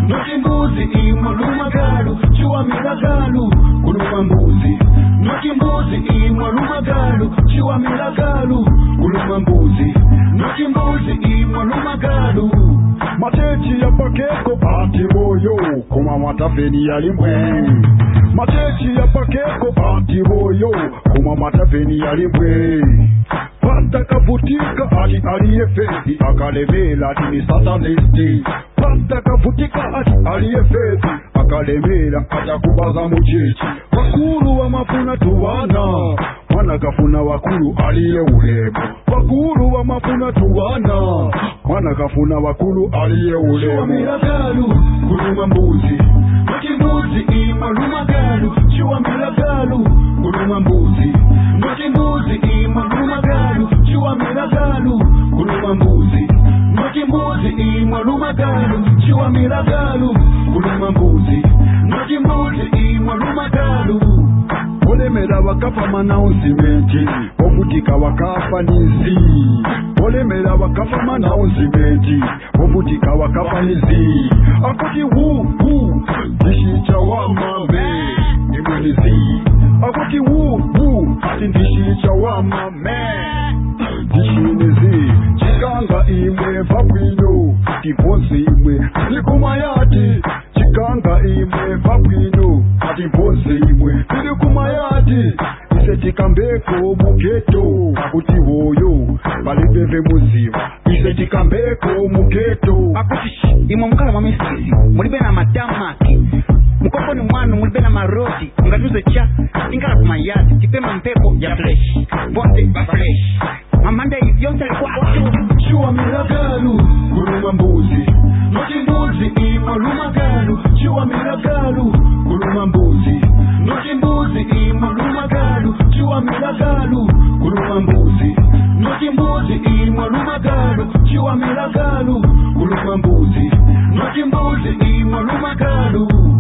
nochimbuzi imwe lumagalu chiwa milagalu kuluma mbuzi nochimbuzi imwe lumagalu chiwa milagalu kuluma mbuzi nochimbuzi imwe lumagalu matechi ya pakeko pati boyo kuma matafeni ya limbwe matechi ya pakeko pati boyo kuma matafeni ya limbwe pata kavutika ati aliyefezi akalemela ati ni satanisti pata kavutika ati aliyefezi akalemela atakubaza muchechi wakulu wa mafuna tuwana mwana kafuna wakulu aliye ulemo wakulu wa mafuna tuwana mwana kafuna wakulu aliye ulemo chiwa milagalu kuluma mbuzi nochimbuzi imwe lumagalu chiwa milagalu kuluma mbuzi nochimbuzi imwe lumagalu chiwa milagalu kuluma mbuzi nochimbuzi imwe lumagalu chiwa milagalu kuluma mbuzi nochimbuzi imwe lumagalu olemera wakafa manaunzimenti ovutika wakafa nizi olemera wakafa manaunzimenti ovutika wakafa nizi akuti hu ndishicha wa mame imwenizi akuti hu ati ndishicha wa mame ndishinizi chikanga imwe vabwino tipozi imwe ndikumayati chikanga imwe vabwino ati mpozi imwe ndikumayati isetikambeko mugeto akuti hoyo balibeve muziva isetikambeko mugeto akuti imwe mukala mwamisizi mulibe na madamaki mukoko ni mwanu mulibe na maroti ngatuze cha ingala kumayati tipema mpepo ya flesh bonte ba flesh mamanda yonse alikuwa chiwa milagalu kuluma mbuzi nochimbuzi imwe lumagalu chiwa milagalu kuluma mbuzi nochimbuzi imwe lumagalu chiwa milagalu kuluma mbuzi nochimbuzi imwe lumagalu chiwa milagalu kuluma mbuzi nochimbuzi imwe lumagalu